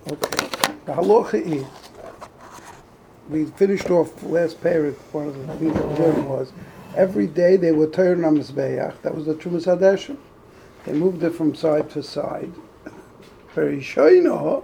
Okay. The halacha is, we finished off last parak, one of the things that we learned was, every day they would turn on Mizbeach. That was the Trumas Hadeshim. They moved it from side to side. Very shoyno.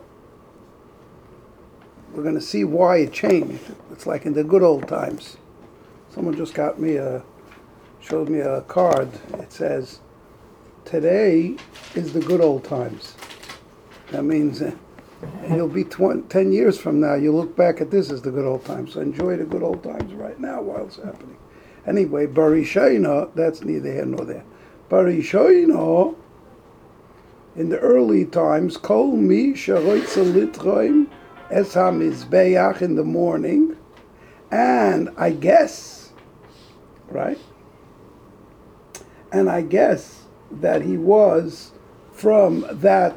We're going to see why it changed. It's like in the good old times. Someone just showed me a card. It says, today is the good old times. That means you'll be 10 years from now, you look back at this as the good old times. So enjoy the good old times right now while it's happening. Anyway, Barishaina, that's neither here nor there. Barishaina, in the early times, Kol mi sharoitza litroim es hamizbeach in the morning, and I guess, right? And I guess that he was from that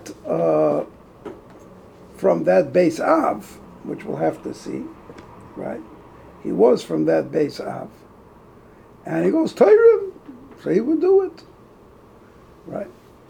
Beis Av, which we'll have to see, right? He was from that Beis Av, and he goes Torah, so he would do it, right?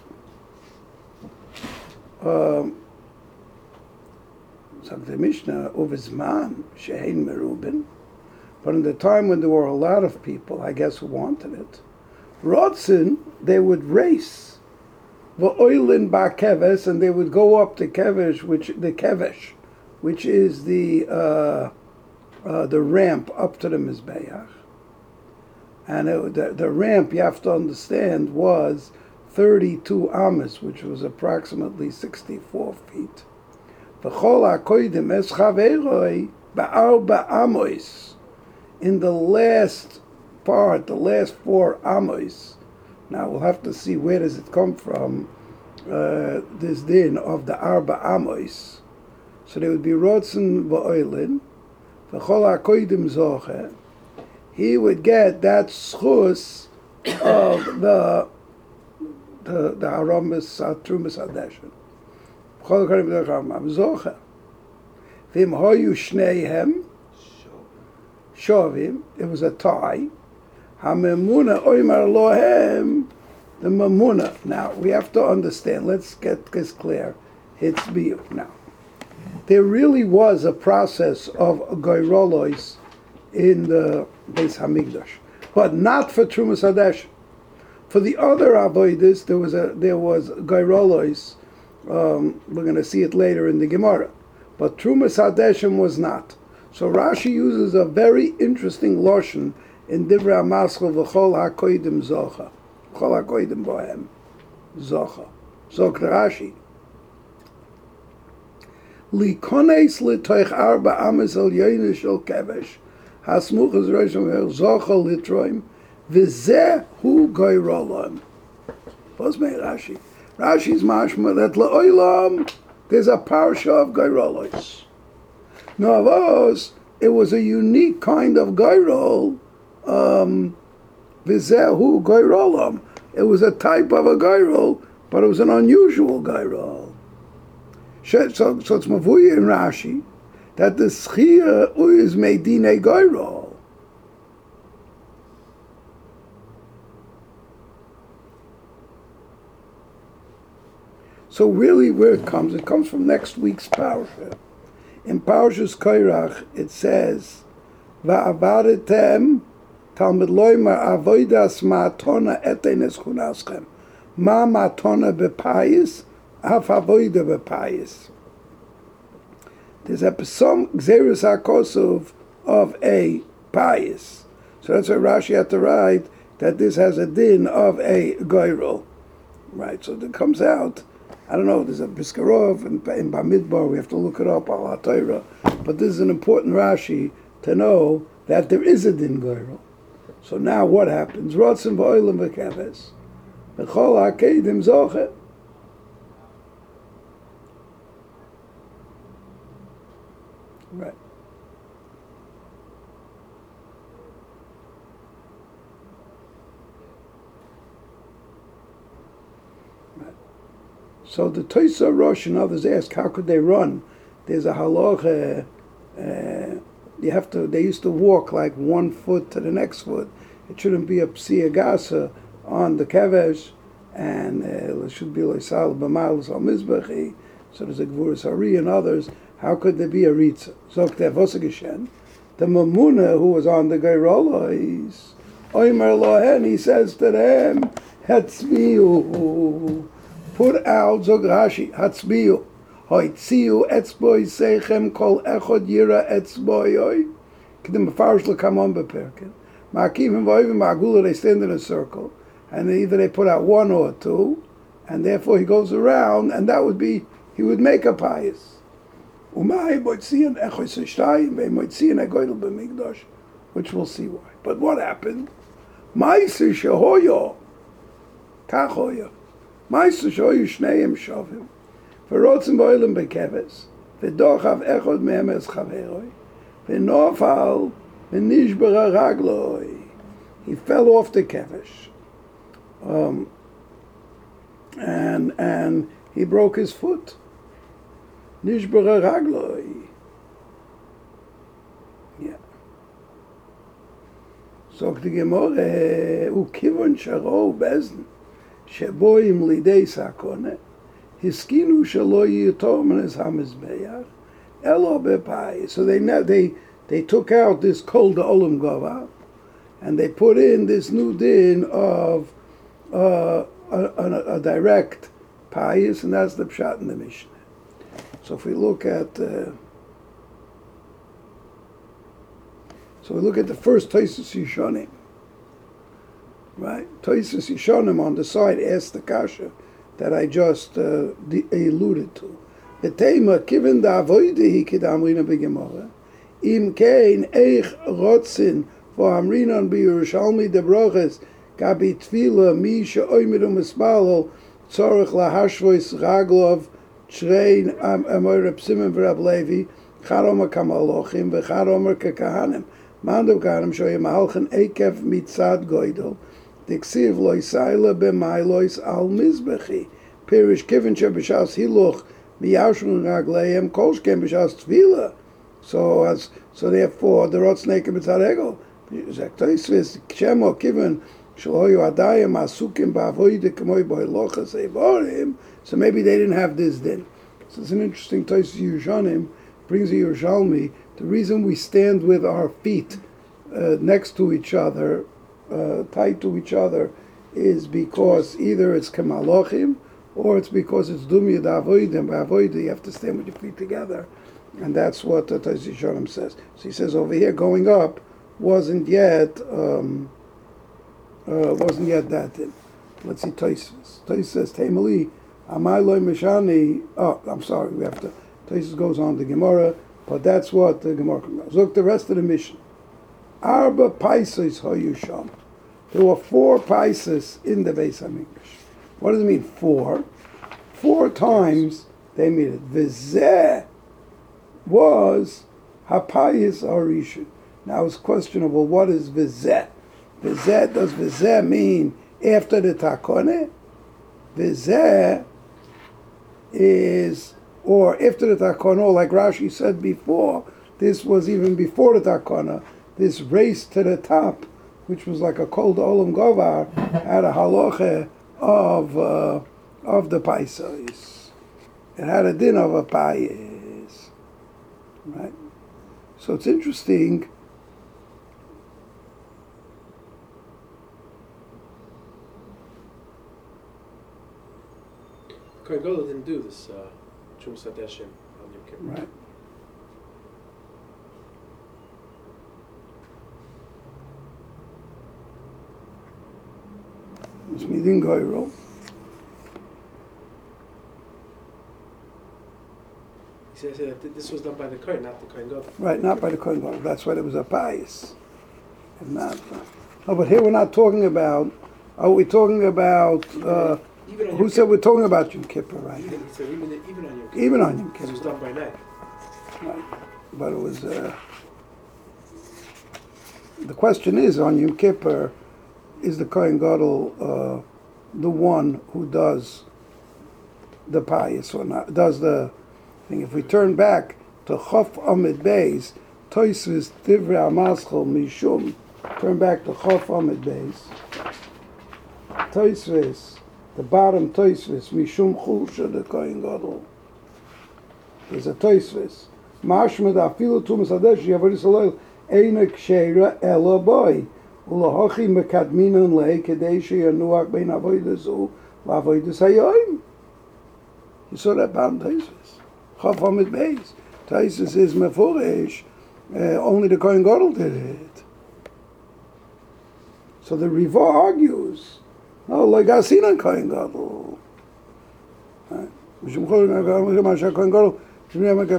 Sagt the Mishnah, Uvizman shehein merubin, but in the time when there were a lot of people, I guess, who wanted it, Rotzen, they would race v'oilin ba keves, and they would go up to kevesh, which is the ramp up to the mizbeach, and the ramp, you have to understand, was 32 amas, which was approximately 64 feet. V'chol hakoidim es chaveroi ba'arba amos, in the last part, the last 4 amos. Now we'll have to see where does it come from, this din of the Arba Amos. So they would be Rotzen v'oilin, v'chol hakoidim zoche. He would get that schus of the Haramis Trumas Hadeshim. V'chol hakoidim zoche. V'im hoyu shneihem shovim. It was a tie. HaMemuna oimar lohem, the Memuna. Now, we have to understand, let's get this clear. It's biyuk now. There really was a process of goyrolois in the Beis Hamikdash, but not for Trumas Hadeshim. For the other avodas, there was goyrolois. We're going to see it later in the Gemara, but Trumas Hadeshim was not. So Rashi uses a very interesting lashon in Divrei HaMaschil, v'chol hakoidim zocha, v'chol hakoidim bohem zocha. Zok Rashi, likones litoich arba ames al yoyne shel kevesh, hasmuchas rosham zocha litroim, v'zeh hu goyrolom. What's my Rashi? Rashi's mashma that le'olam there's a parsha of goyrolois. Now, those, it was a unique kind of goyrol. Vizehu goyrolam. It was a type of a goyrol, but it was an unusual goyrol. So it's mavuya in Rashi that the schia is medine goyrol. So really, where it comes from next week's parsha. In Parshas Koirach, it says, "Va'avaretem Talmud loymar avodas ma'atona etenes chunaschem ma matona bepayis af avoida bepayis." There's some xerus hakosov of a payis, so that's why Rashi had to write that this has a din of a goyrol, right? So it comes out. I don't know, there's a Biskarov in Bamidbar, we have to look it up, al HaTorah, but this is an important Rashi to know that there is a din goyrol. So now what happens? Rotzen v'oilim v'keves, v'chol hakoidim zoche. Right. So the Tosa Rosh and others ask, how could they run? There's a halacha. They used to walk like 1 foot to the next foot. It shouldn't be a psia gasa on the kevesh, and it should be loisal b'malos al mizbechi. So there's a Gvuras Hari and others. How could there be a Ritza? Zok der Vosageshen. The Mamuna who was on the Geirolos, Oimer Lohen, he says to them, Hetzmiu, put out, Zog Rashi, Hetzmiu, Hoitziu, Etzboi, Seichem, Kol Echod Yira, Etzboi, Kedim Mefarish L'Kamon Beperkin. Ma'akim and Voivim Ma'agula, they stand in a circle, and either they put out one or two, and therefore he goes around, and that would be, he would make a pious. Which we'll see why. But what happened? Ma'aser shehoyo, kachoyo. Ma'aser shehoyo shneim shovim. V'rotzim b'olim bekeves. V'dochav echod mehem es chaveroi. V'nofal v'nishbera ragloi. He fell off the kevesh. And he broke his foot. Nishbara ragloi. Yeah. So the Gemara, ukivon sharo bezn, sheboim lidei sakone, hiskinu shalo yitom es hamizbeach, elo bepai. So they took out this kol the olam gava, and they put in this new din of a direct pious, and that's the pshat in the Mishnah. So if we look at the first Tosus Yishonim, right? Tosus Yishonim on the side asks the kasha that I just alluded to. V'teima kiven da'avoidehi kidamrina b'gemara im kein eich rotzin v'amrinon b'Yerushalmi debroches gabi tfila mi she'oimid u'mispalo tzorich lahashvois raglov Shrein Amor Reb Simon v'Rab Levi, Charomer Kamalochim v'Charomer Kekahanim. Mandav Kahanim shoyim Malchen Ekev Mitzad Goydel. Diksiv Loy Saila b'Mailois Al Mizbechi. Pirish Kivin Shebishas Hiluch Miyashun Ragleim Kolshkem Bishas Tvila. So therefore the Rotzneke Mitzad Egel. Zaktoisvis Kshemo Kivin Shloyu Adayim Asukim Ba'avoide K'moy Boilochas Eivorim. So maybe they didn't have this din. So it's an interesting Tosus Yerushalayim, brings a Yerushalmi. The reason we stand with our feet next to each other, tied to each other, is because either it's Kamalochim or it's because it's Dumya Da'avoidim. By Avoidim, you have to stand with your feet together. And that's what the Tosus Yerushalayim says. So he says over here, going up wasn't yet that din. Let's see Tosus. Tosus says, Taimali, Amayloi Mishani. Oh, I'm sorry. We have to. Tosus goes on the Gemara, but that's what the Gemara comes. Look, the rest of the mission. Arba Paisos Hoyusham. There were 4 Paisos in the Beis Hamikdash. What does it mean 4? 4 times they made it. Vizeh was Hapayis Arishin. Now it's questionable. What is Vizeh? Vizeh, does Vizeh mean after the Takone? Vizeh is, or after the Takana, like Rashi said before, this was even before the Takana, this race to the top, which was like a kol olam govar, had a halacha of the paisais. It had a din of a pais, right? So it's interesting. Kohen Gadol didn't do this Trumas Hadeshim on Yom Kippur. Right. It's Midin Goyro. He says that this was done by the Kohen, not the Kohen Gadol. Right, not by the Kohen Gadol. That's why there was a pious. And not. No, but here we're not talking about. Are we talking about? Who said we're talking about Yom Kippur, right? He said even on Yom Kippur. Even on Yom Kippur. This was done by night. Right. But it was. The question is on Yom Kippur, is the Kohen Gadol the one who does the pious or not? Does the thing? If we turn back to Chof Amid Beis, Toisvis Divrei Amaschol Mishum. Turn back to Chof Amid Beis. Toisvis, the bottom Toisvis Mishum Chulsha the Kohen Gadol. There's a Tosfos. Mashma da afilu tumas hadesh yavodas haloil eina ksheira ela boy. Ulahochi mekadminan lei kedei sheyanuach bein avodas zu lavodas hayoim. You saw that part in Tosfos. Chaf Hamid Beis. Tosfos is mefurish. Only the Kohen Gadol did it. So the Riva argues, no, like Asinan Kohen Gadol. Mishum Kohen Gadol. So you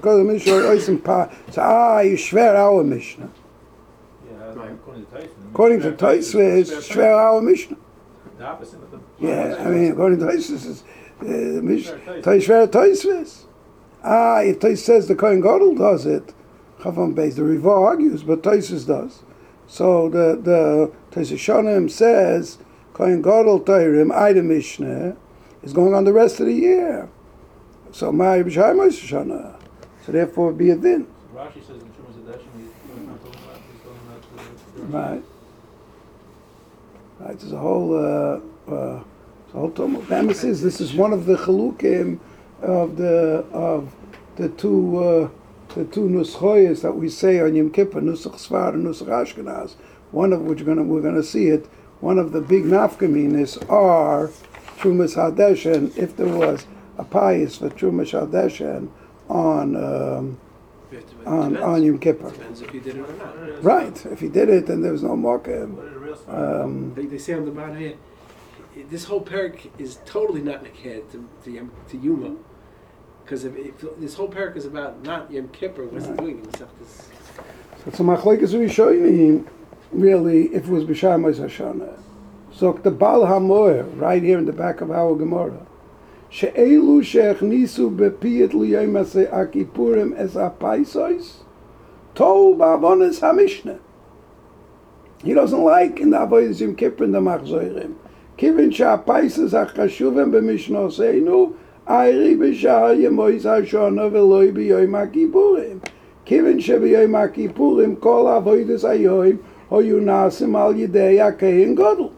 schwer our Mishnah. According to Tosfos, schwer our Mishnah. Yeah, I mean, according to Tosfos, is schwer Tosfos. If Tosfos says the Kohen Gadol does it, Chavam Beis, the Riva argues, but Tosfos does. So the Tosfos Shonim says Kohen Gadol Teirim, the Mishnah, is going on the rest of the year. So my B'Shai Shana. So therefore, be a din. Rashi says in Shumas Hadashim he's talking about Right. Right. There's a whole Talmud. This is one of the chalukim of the two nuschoyes that we say on Yom Kippur, Nusach Sfar and Nusach Ashkenaz. One of which we're gonna see it. One of the big nafkaminas are Trumas Hadeshen. If there was a pious for Trumas Hadeshen on Yom Kippur. Depends if you did it or not. Right. If he did it, then there was no marker. They say on the bottom here, this whole parak is totally not neked to Yuma. Because if this whole parak is about not Yom Kippur, what's it doing? So it's a machlekes rishonim, really, if it was B'Shai Moshe Hashanah. So the Baal HaMoer, right here in the back of our Gemara, she'elu she'echnisu bepiyat liyom akipurim es apaisos, tol ba'avonis HaMishnah. He doesn't like in the Avodas Yom Kippur in the Machzorim. Kivin she'apaisos hachashuvim b'mishnoseinu, Ayri b'shar yemois hashana v'loi b'yoyim ha'kipurim. Kivin she'b'yoyim ha'kipurim kol avodas hayoyim hoyu nasim al yidei ha'kehin gadol.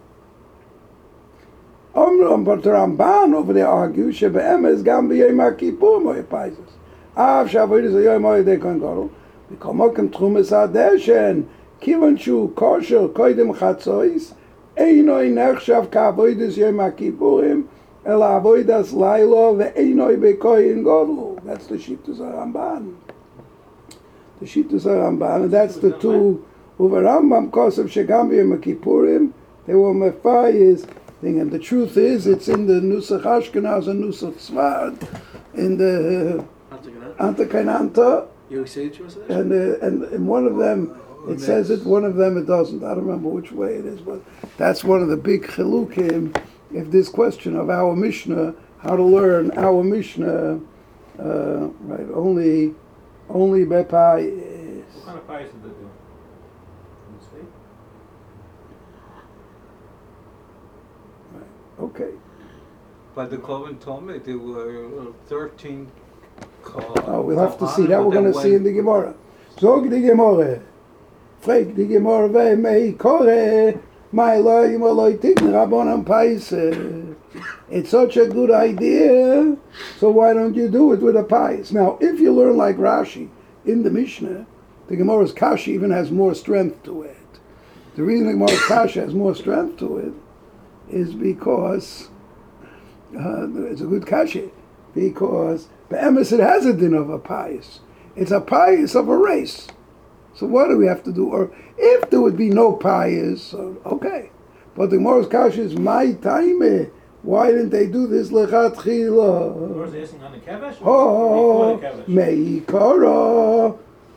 But the Ramban over there argues she'be'emes gam b'yoyim ha'kipurim hoyu paisos. Av she'avodas hayoyim hoyu yidei kehin gadol. V'komokem trumas hadeshen kivin shu kosher koydem chatzois einoi nechshav ka'avodas yoyim ha'kipurim El avodas lailo ve'einoi bekoyin gadol. That's the Shittus Ramban. The Shittus Ramban, and that's the two. Uva Rambam kosev shegam b'yom Kippurim. They were mefayis thing, and the truth is, it's in the Nusach Ashkenaz and Nusach Sfard, in the Anta Kainanta. You say it, and in one of them it says it, one of them it doesn't. I don't remember which way it is, but that's one of the big chilukim. If this question of our Mishnah, how to learn our Mishnah, right? Only by payis. What kind of payis did they do? Right. Okay. By the Kohen told me there were 13. We'll have to see. That we're going to see in the Gemara. Zog the Gemara. Frag the Gemara. Ve'mei kore. It's such a good idea, so why don't you do it with a pious? Now, if you learn like Rashi in the Mishnah, the Gemara's Kasha even has more strength to it. The reason the Gemara's Kasha has more strength to it is because it's a good Kasha, because Be'emes it has a din of a pious. It's a pious of a race. So what do we have to do? Or if there would be no pious, okay. But the Gemara's Kasha is my time. Why didn't they do this lechatchila? Oh, meikara,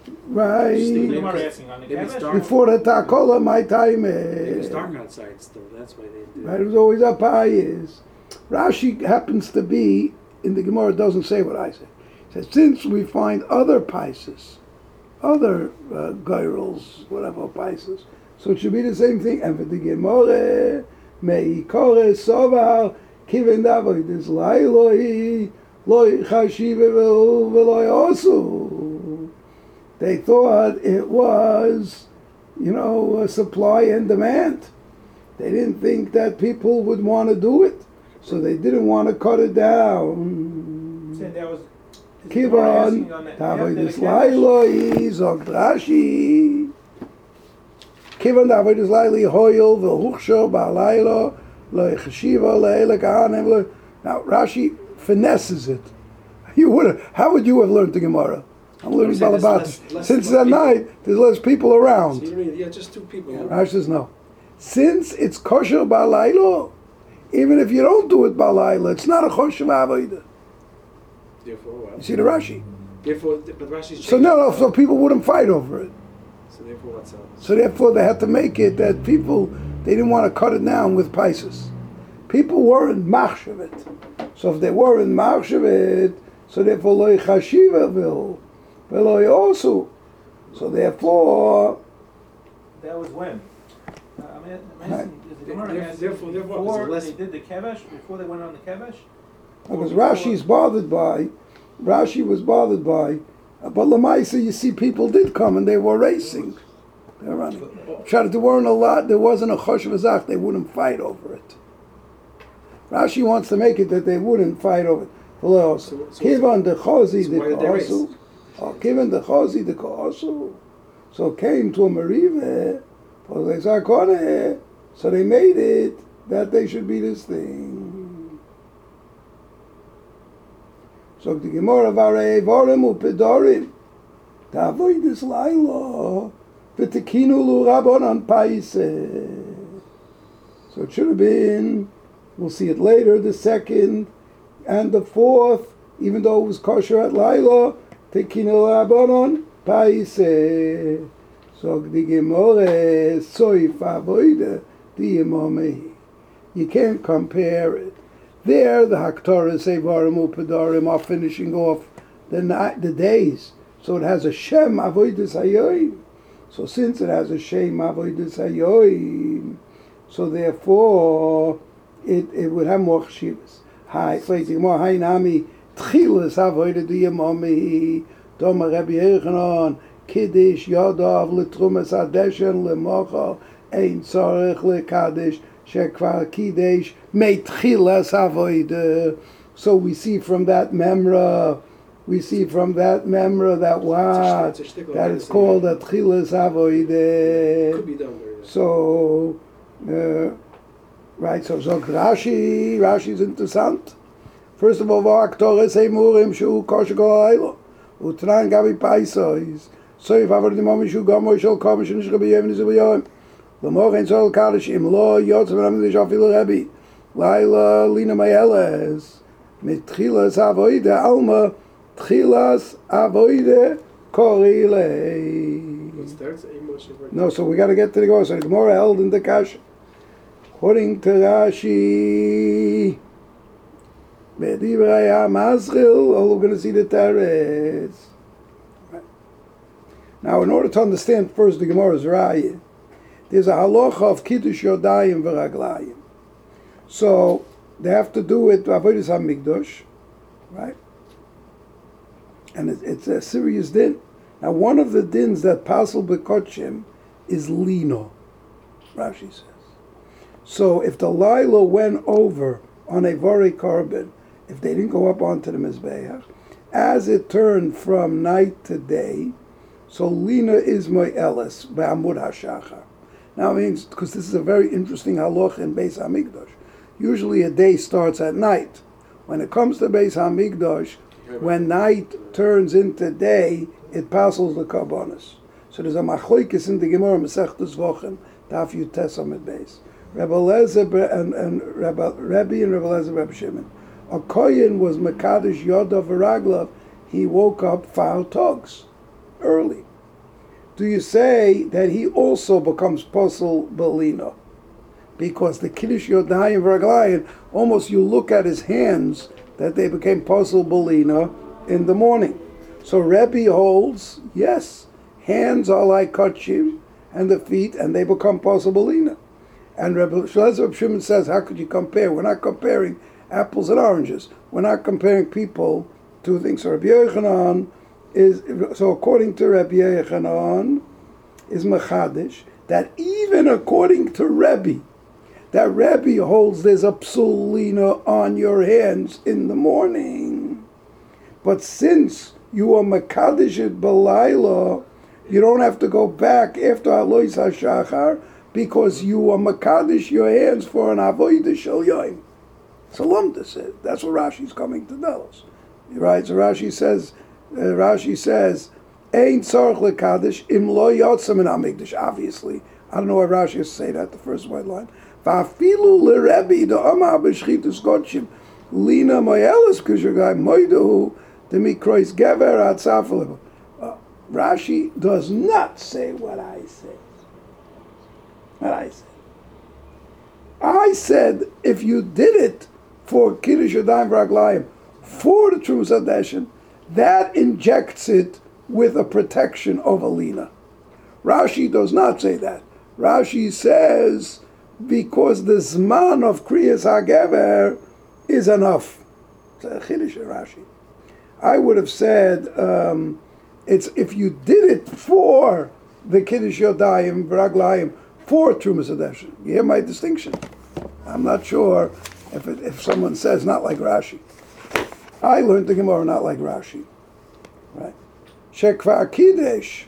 right? Before the takola, my time. It was dark outside still. That's why they did. Right, it was always a pious. Rashi happens to be in the Gemara. Doesn't say what I say. It says since we find other pious. Other girls, whatever pices. So it should be the same thing. And for the Gemara, meikore sovar kiven davodas lailoi loy chashive veloy osu. They thought it was, a supply and demand. They didn't think that people would want to do it, so they didn't want to cut it down. So there was Kivan, Davidus Lailoi, sagt Rashi. Kivan Davidus Lailoi Hoyel, V'huchsho Ba'alailo, Lo Yecheshiva, Le'ele Kahanim. Now Rashi finesses it. How would you have learned the Gemara? I'm learning Balabat. Since it's at night, there's less people around. So you mean, yeah, just two people. Rashi says no. Since it's kosher Ba'alailo, even if you don't do it Ba'alailo, it's not a kosher Avodah. Therefore, what? You see the Rashi? Therefore, but Rashi's So people wouldn't fight over it. So therefore, what's up? So therefore, they had to make it that people, they didn't want to cut it down with Pisces. People weren't machshavit. So if they weren't machshavit, so therefore loy chashiva vil, veloy also. So therefore, That was when? Therefore, before less. they did the kevesh, before they went on the kevesh? because Rashi was bothered by, but Lamaisa, you see, people did come and they were racing. They were running. There weren't a lot. There wasn't a chosh v'zach. They wouldn't fight over it. Rashi wants to make it that they wouldn't fight over it. Kivan the chozi the kosu. Kivan the chozi the kosu. So it came to a merive. So they made it that they should be this thing. So the Gemara varei vorim upedorim. Tavoy this lailo. V'tekinu lu rabbanon paiseh. So it should have been, we'll see it later, the second and the fourth, even though it was kosher at lailo, tekinu rabbanon paiseh. So the Gemara soif avoida the imamei. You can't compare it. There, the Haktorah say varim upedorim are finishing off the days. So it has a Shem avoidus hayoim. So since it has a Shem avoidus hayoim, so therefore it would have more chshivas. Hi, waiting more. Hi nami tchilas avoidus diyamami. Doma Rabbi Yechanan kiddush yadav letrumas adeshen lemocha ein tzarich lekadish. Shekvar Kidesh Meitchilas Avoida. So we see from that memra that what? That is called a Tchilas Avoida. Could be done very well. So, right, so Rashi's interessant. First of all, Aktorah say Murim Shu Kosher Golaylo. Utran Gabi Paisois. So if Avar Dimami Shu Gomo Shal Komish Nishkabi Yevin Zibayom. L'mochen sol kaddish im lo yotz v'namidish afilu Rebbe Laila lina mayeles mit tchilas avoide alma tchilas avoide korile. No, so we got to get to the Gemara. So the Gemara held in the Kash. According to Rashi, B'divrei HaMazchil, all we're going to see the Teretz. Now, in order to understand first the Gemara's Raya, there's a halacha of kiddush yodayim v'raglayim. So they have to do it avodas hamikdash, right? And it's a serious din. Now, one of the dins that pasel bekochim is lino, Rashi says. So if the lilo went over on a vori korban, if they didn't go up onto the mizbeach, as it turned from night to day, so lina is mo'eles ba'amud hashachar. Now, it means, because this is a very interesting halach in Beis HaMikdash. Usually a day starts at night. When it comes to Beis HaMikdash, when night turns into day, it passes the karbonos. So there's a machlokes in the Gemara Masechtas Vochen, Daf Yutes Amud Beis. Rebbe Eliezer and Rebbe Eliezer Rebbe Shimon. A kohen was Mekadosh Yodav V'Raglav. He woke up foul togs early. Do you say that he also becomes posel belina? Because the kiddush yodayim v'raglayim, almost you look at his hands that they became posel belina in the morning. So Rebbe holds, yes, hands are like kachim and the feet, and they become posel belina. And Rebbe Shimon says, how could you compare? We're not comparing apples and oranges. We're not comparing people to things. So Rabbi Yochanan so according to Rabbi Yechanan is machadish that even according to Rebbe, that Rebbe holds there's a psulina on your hands in the morning But since you are Makadish it Balayla, you don't have to go back after Alois HaShachar because you are Makadish your hands for an Avodah Shel Yom. So Lumda said. That's what Rashi's coming to tell us. Right? So Rashi says, Ein tzarich lekadish im lo yotzem min hamikdash. Obviously, I don't know why Rashi has to say that, the first white line. Va'afilu l'Rebbe the amar b'shchitus godshim lina moyelis kushagai moidahu demikrois gever atzafel. Rashi does not say what I say. I said if you did it for Kiddush Yadayim V'Raglayim for the Trumas Hadeshin, that injects it with a protection of a lina. Rashi does not say that. Rashi says because the Zman of Kriyas HaGever is enough. It's a Chiddush Rashi. I would have said it's if you did it for the Kiddush Yadayim V'Raglayim for Trumas Hadeshin. You hear my distinction? I'm not sure if someone says not like Rashi. I learned the Gemara not like Rashi. Right? Shekvar Kiddush.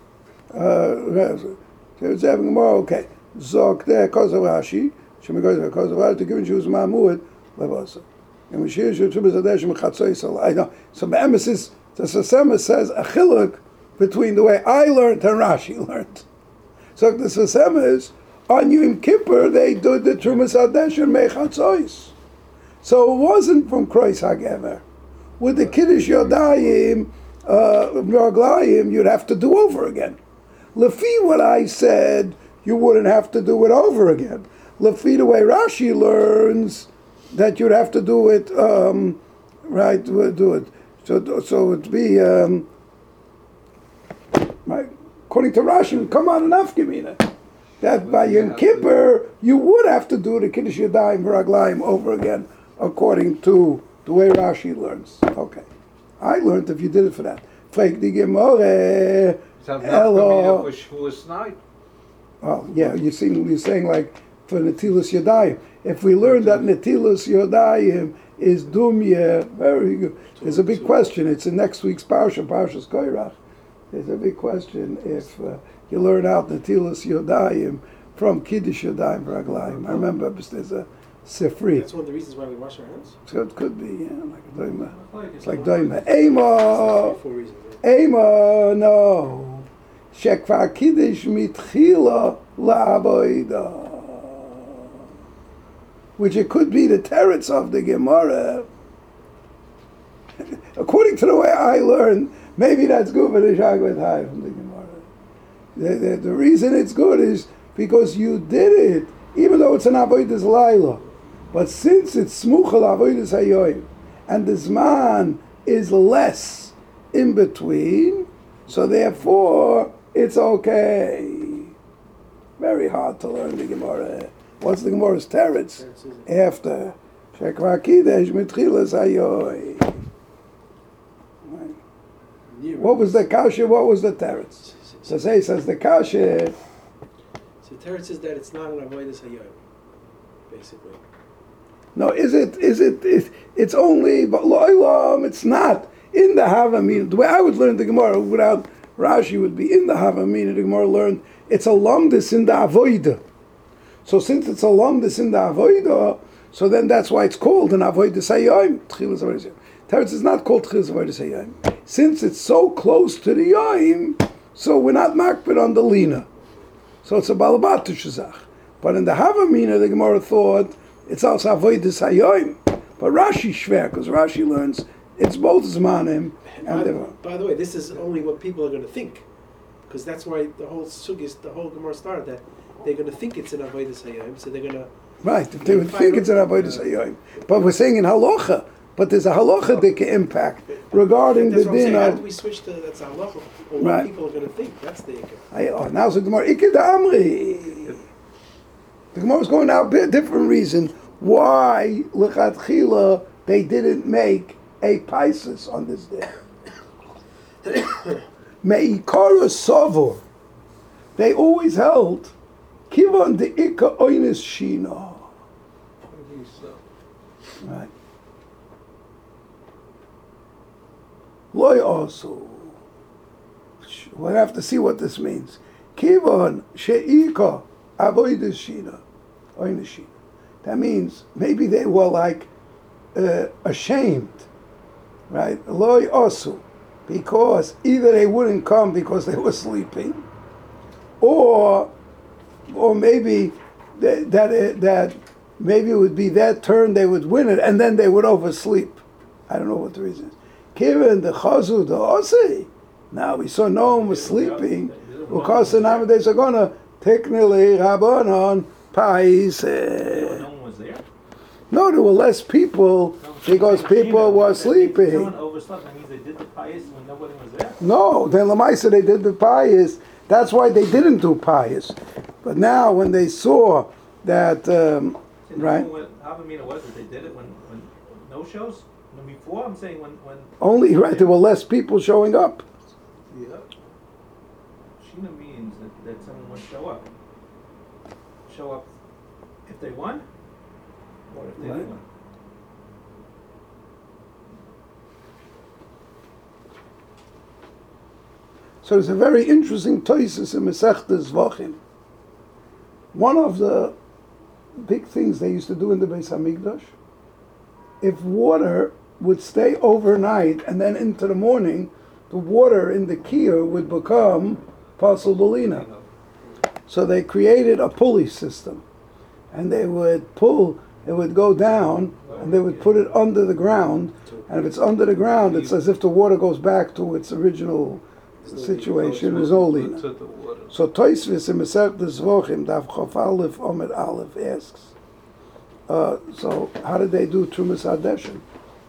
Okay. Zok there, because of Rashi. Because of Rashi, to give Jews Mahmud, Levasa. And we share Trumas Hadeshin Chatzoy. I know. So the emphasis, the Sasema says a chiluk between the way I learned and Rashi learned. So the Sasema is on Yom Kippur they do the Trumas Hadeshin Mechatzois. So it wasn't from Kreis HaGever. With the Kiddush Yodayim, Meraglayim, you'd have to do over again. Lefi what I said, you wouldn't have to do it over again. Lefi the way Rashi learns that you'd have to do it, right? Do it. So it'd be right. According to Rashi, come on enough, Gemina. That by Yom Kippur you would have to do the Kiddush Yadayim V'Raglayim over again, according to the way Rashi learns. Okay, I learned if you did it for that. Fake the Gemara. Oh yeah, you're saying like for Netilas Yadayim. If we learn that Netilas Yadayim is Dumya, very good. There's a big question. It's in next week's Parshas Koirach. There's a big question if you learn out Netilas Yadayim from Kiddush Yadayim V'Raglayim. I remember there's a Sifri. That's one of the reasons why we wash our hands? So it could be, yeah, like a doima. It's like doima. Ema, no. Shekvar Kiddush mitchila la'avoida. Which it could be the teretz of the Gemara. According to the way I learned, maybe that's good for the Shagvat High from the Gemara. The reason it's good is because you did it, even though it's an avodas laila. But since it's smuchal avodas hayoyim, and the zman is less in between, so therefore it's okay. Very hard to learn the Gemara. What's the Gemara's teretz? After Shekvar Kiddush mitchilas hayoyim. What was the kasha? What was the teretz? So say says the kasha. So teretz is that it's not an avodas hayoyim, basically. No, it's only, but lo'ilam, it's not. In the Havamina, the way I would learn the Gemara without Rashi would be in the Havamina, the Gemara learned, it's a lamdis in the Avoida. So since it's a lamdis in the Avoida, so then that's why it's called an Avodas Hayoyim. Teretz is not called Tchilas Avodas Hayoyim. Since it's so close to the Yoyim, so we're not makbid on the Lina. So it's a Balabatu Shazach. But in the Havamina, the Gemara thought, it's also avodas hayoyim, but Rashi shver because Rashi learns it's both zmanim and. By the way, this is only what people are going to think, because that's why the whole sugis, the whole Gemara started that they're going to think it's an avodas hayoyim, so they're going to. Right, they would think it's an avodas hayoyim, but we're saying in halacha. But there's a halacha impact regarding the din of. How do we switch to that's halacha? Or what people are going to think? That's the ikar. Now so the Gemara ikar amri. The Gemara is going out a different reason why lechatchila they didn't make a paisis on this day. Me'ikara savor, they always held kivon de ika oines shina. Right. Loy also. We'll have to see what this means. Kivon she'ika avodah shina. Oinashina. That means maybe they were like ashamed, right? Loy also, because either they wouldn't come because they were sleeping, or maybe that maybe it would be that turn they would win it and then they would oversleep. I don't know what the reason is. Given the chazu the osei. Now we saw no one was sleeping. Because the nowadays are gonna technically rabbanon pais. No one was there? No, there were less people because people were sleeping. Someone overslept. That means they did the pious when nobody was there. No, then Lamaisa they did the pious. That's why they didn't do pious. But now when they saw that, right? How I mean it was that they did it when no shows? Before I'm saying when Only right there were less people showing up. Yeah. Shina means that someone would show up. Show up if they won, or if they Right. didn't win. So there's a very interesting toises in Masechtas Zvachim. One of the big things they used to do in the Beis Hamikdash, if water would stay overnight and then into the morning, the water in the kiyur would become pasul bolina. So they created a pulley system, and they would pull. It would go down, and they would put it under the ground. And if it's under the ground, it's as if the water goes back to its original situation. There's no lina. So Tosfos in Masechtas Zvachim Daf Chaf Aleph Amud Aleph asks, so how did they do Trumas Hadeshin?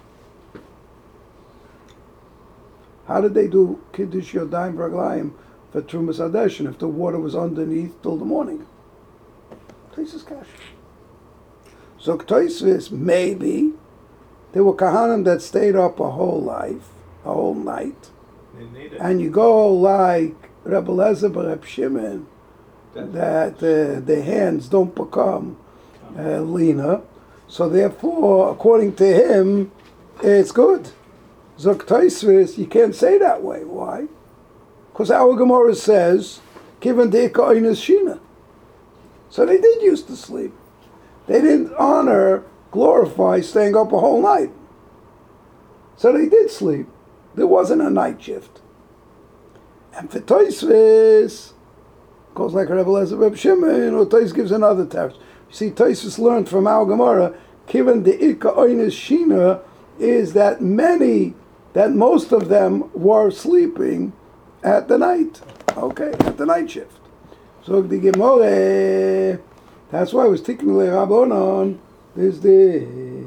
How did they do Kiddush Yodayim Braglayim for Trumas Hadeshin if the water was underneath till the morning? Tosfos Kash. So Tosfos, maybe there were Kahanim that stayed up a whole night, They need it. and you go like Rebbe Lezer Reb Shimon, that the hands don't become lina, so therefore, according to him, it's good. Zok Tosfos, you can't say that way. Why? Because our Gemara says, given the Ika Oines Shina. So they did used to sleep. They didn't honor, glorify staying up a whole night. So they did sleep. There wasn't a night shift. And for Tosfos, goes like Rebbe Lezer Reb Shimon, or Tosfos gives another text. You see, Tosfos learned from our Gemara, given the Ika Oines Shina, is that most of them were sleeping at the night. Okay, at the night shift. So the Gemara, that's why I was thinking le Rabbanon, there's the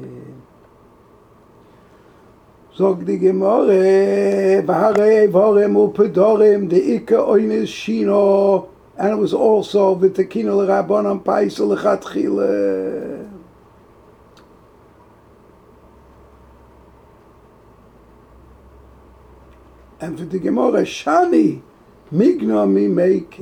Zog the Gemara, V'harei Vorem Upedorim, the Ika Oines Shino, and it was also V'tekina le Rabbanon Paisa lechatchila. And for the Gemara, Shani, Migna mi make.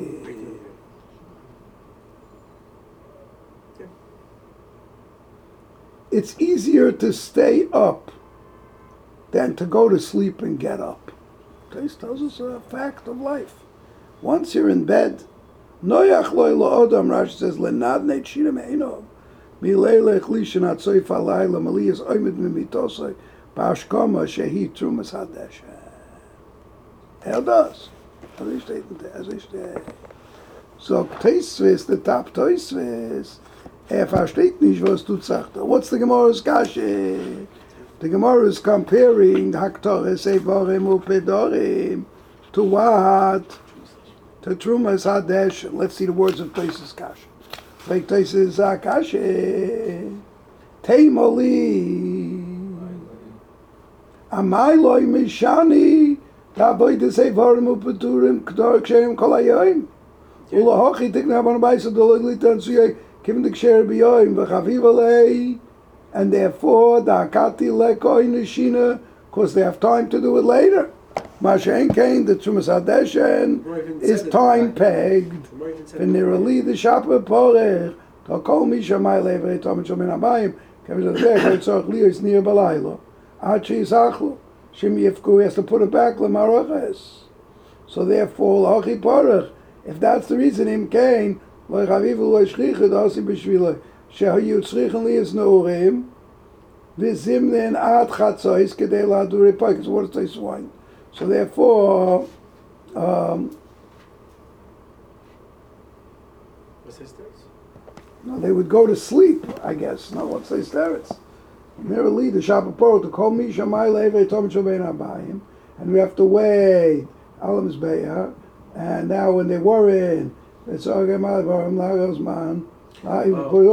It's easier to stay up than to go to sleep and get up. This tells us a fact of life. Once you're in bed, Noyach loy lo odam, Rashi says, Lenad ne tshina me'enov, milelech lishan atzoy falayla, maliyas oimid mimitosoi, ba'ashkoma shehi trumas hadesha. Er does. As ich stehe. So, Tosfos, the top Tosfos, versteht nicht, was du sagst. What's the Gemara's kashe? The Gemara is comparing Haktores Evarim Upedorim to what? To Trumas Hadesh. Let's see the words of Tosfos kashe. Like Tosfos kashe. Teimoli. Amayloi Mishani. Avodas Evarim Upedorim K'dor Ksherim Kol Hayoim. Ula Hochi Tikna Rabbanan Baisa Dologli Tansuyei Kivin the Ksher B'yoim V'chaviv Alei. And therefore, the Akati Lekoi Nishina, because they have time to do it later. Mashen Kain, the Trumas Hadeshen, is time pegged. V'nirali the Shapa Porech. T'kol Misha Mai Levei Tomit Shomin Abayim. Kevin the Tzorch Liyos Nir Balaylo. Ad Sheisachlu. Shim Yifku, he has to put it back, Lamaroches. So therefore, Lachi Parach, if that's the reason, Im Kain, Lo Chavivu Lo Shchicha, Dasi B'Shvila, Shehayu Tzrichen Li Is Neurim, V'Zimnen Ad Chatzois, Kedei La'adu Repai, because what does they swine? So therefore, What's his things? no, they would go to sleep, I guess. No, what's they starets? Merely the Shabbat to call me Shamai Leve Tom Shobein Abayim, and we have to wait Alam's Beya, and now when they were in, it's Agamal Barim Lagos Man, Part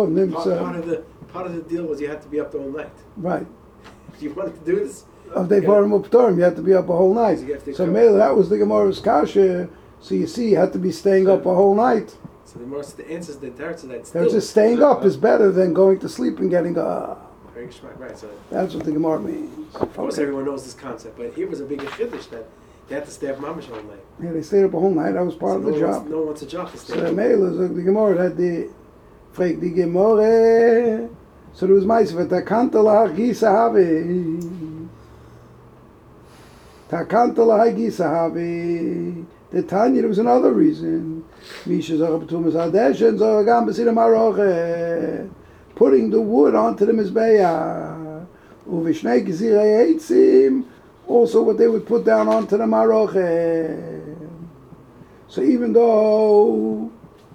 of the deal was you had to be up the whole night. right. If you wanted to do this, If they brought him up Torm, you had to be up a whole night. You have to So go. Mele, that was the Gemara's Kasha, so you see, you had to be staying up a whole night. so the answers the teretz of that They're still. just staying up is better than going to sleep and getting Very geschmack, right. So That's what the Gemara means. of course Okay. everyone knows this concept, but here was a bigger chiddush that they had to stay up mamish all night. Yeah, they stayed up a whole night. That was part of the job. No one wants a job to stay So up. Mele, so the Gemara had the Frag die Gemara. So there was meist with der Kantela Gisa habe. Der Kantela Gisa habe. The Tanya, there was another reason. Misha Zara Betumas Hadesh and Zara Gam Besida Maroche. Putting the wood onto the Mizbeah. Uvishnei Gizirei Eitzim. Also what they would put down onto the Maroche. So even though,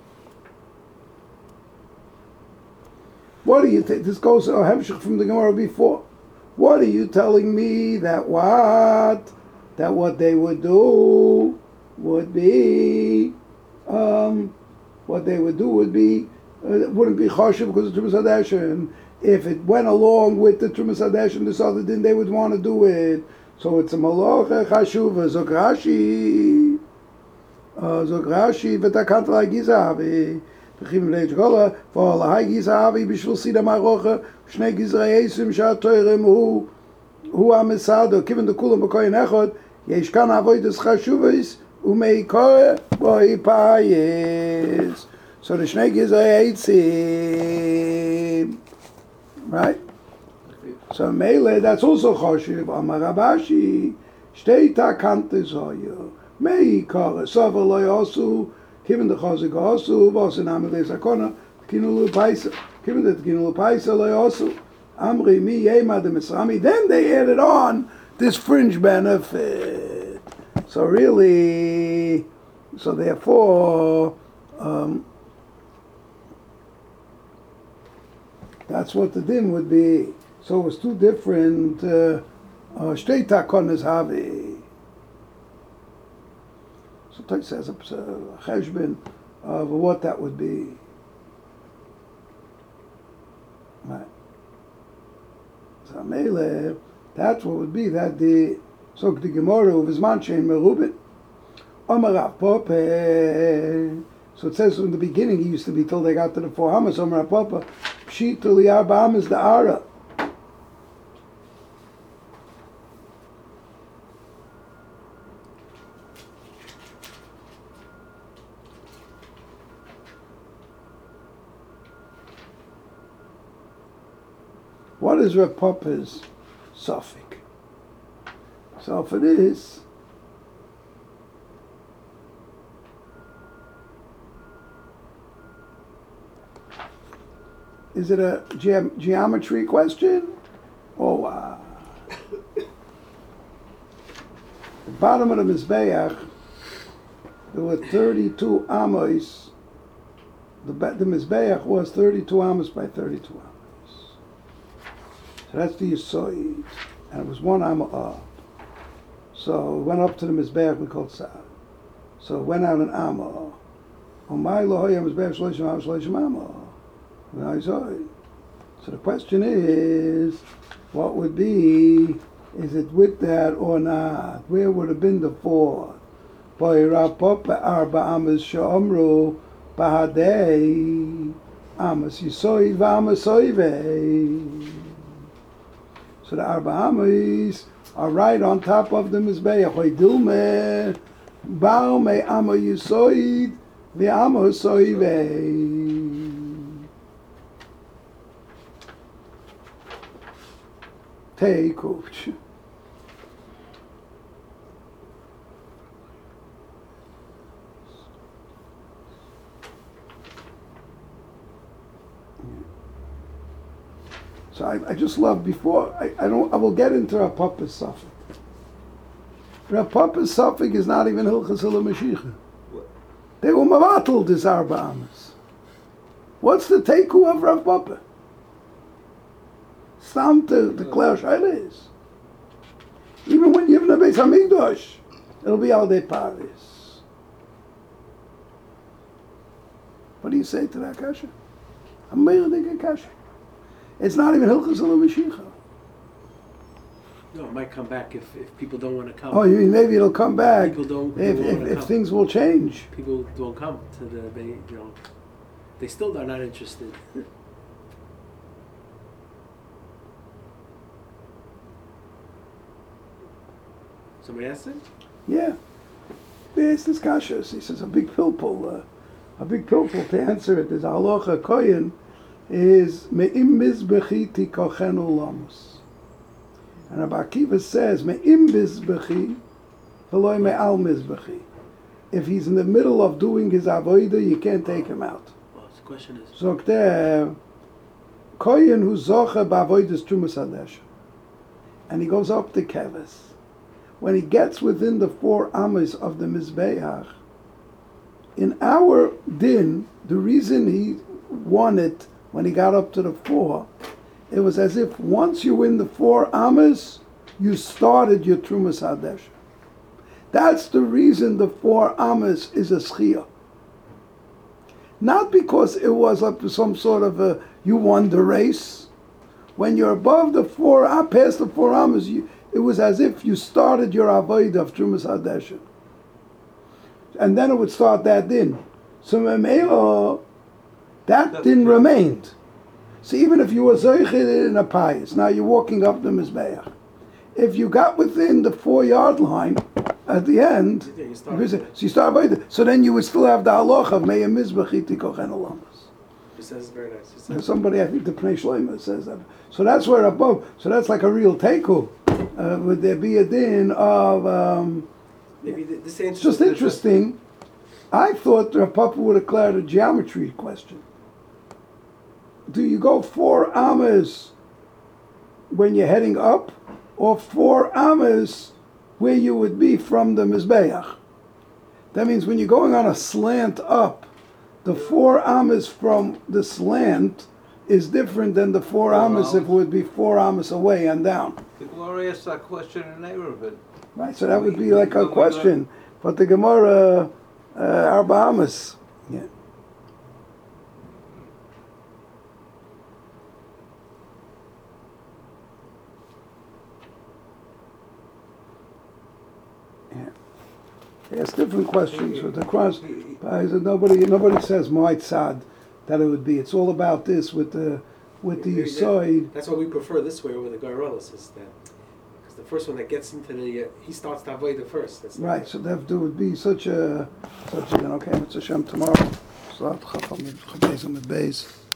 what do you think? This goes Hemshech from the Gemara before. What are you telling me that what? That what they would do would be, what they would do would be, it wouldn't be choshev because of Trumas Hadeshin. If it went along with the Trumas Hadeshin, this other din, they would want to do it. So it's a malocha chashuva, zog Rashi, v'takant lai gizavi. V'chim v'leit gola, v'alahai gizavi, b'shvil sida marocha, shnei gizrei esim sha'atoirem hu ha-mesado, kiven de kulam b'koyin echod, yesh kan avoides chashuvas, umei kore boi payis. So the shnei gizrei esim, right? So Mele, that's also choshev. Amar Rabashi, shtei takante zoyo. Mei kore, sova lo yosu, kiven de chozik osu, vos in amele sakona, kinu lu paisa, kiven de kinu lu paisa lo yosu, amri mi yema de misrami. Then they added on this fringe benefit. So really, so therefore, that's what the din would be. So it was two different shtei takonas havi. So Tait says a cheshbon of what that would be. Right. So Mele, that's what would be that the so the Gemara of his manchein merubin. Omar Rav Papa. So it says from the beginning he used to be till they got to the 4 Hamas. Omar Rav Papa. Pshit to the Arba Hamas the Ara. What is Rav Papa's suffix? So for this, is it a geometry question? Oh, wow. The bottom of the Mizbeach, there were 32 amos. The Mizbeach was 32 amos by 32 amos. So that's the Yisoid. And it was 1 amma up. So it went up to the Mizbeach, we called Sa'ad. So it went out an amma. Omai lohoya Mizbeach shleishim amma. So the question is, what would be, is it with that or not? Where would have been the 4th? By Rav Papa Arba Amas Shomru Bahadei Amas Yisoid V'Amas Soivei. So the Arba Amas are right on top of the Mizbeach. Dilme Bao Me Ama Yisoid V'Ama Soivei. Take So I just love before I will get into Rav Papa's Safek. Rav Papa's Safek is not even Hilchas Mashiach. They were mavatal this Arba Amas. What's the teiku of Rav Papa? Stam to declare Shaila is. Even when you have a Beis Hamikdash, it'll be al dei Paris. What do you say to that kasha? A meirdige kasha. It's not even Hilchas Mashiach. No, it might come back if people don't want to come. Oh, you mean maybe it'll come back People don't if wanna come. things will change. People don't come to they still are not interested. Somebody asked it? Yeah. There's this kasha. He says a big pilpul to answer it is halacha koyin is me'im mizbechi tikochenu lamus. And Rabbi Akiva says me'im mizbechi v'loi me'al mizbechi. If he's in the middle of doing his avodah, you can't take him out. Well, the question is. So there, koyin hu zocha ba'avodas trumas hadesh, and he goes up to keves. When he gets within the 4 amas of the Mizbeach, in our din, the reason he won it when he got up to the 4, it was as if once you win the 4 amas, you started your Trumas Hadesh. That's the reason the 4 amas is a schia. Not because it was up to some sort of you won the race. When you're above the 4, past the 4 amas, it was as if you started your avodah of Trumas Hadesh. And then it would start that din. So Memeo, that din remained. So even if you were zoichid in a pious, now you're walking up the Mizbeach. If you got within the 4-yard line at the end, Yeah, you so you start avodah. So then you would still have the halacha of Meya Mizbechi Tikochen Olamas. He says it's very nice. He says, Somebody, I think the Pnei Shlomo says that. So that's where above. So that's like a real teiku. Would there be a din of? maybe this It's answer. just interesting. I thought Rav Papa would have cleared a geometry question. Do you go 4 amas when you're heading up, or 4 amas where you would be from the Mizbeach? That means when you're going on a slant up, the 4 amas from the slant is different than the 4 amas if it would be 4 amas away and down. The Gemara asked that question in Eruvin. Right, so that would be like a question. But the Gemara, Arba amas. Yeah. They ask different questions with the cross. Nobody says Moed Sad that it would be. It's all about this with the Yisoid. That's why we prefer this way over the Gairolis, is that because the first one that gets into the he starts to avoid the first. That's Right, so that would be such a okay. It's a Shem tomorrow. So I'll have Chafam with Beis.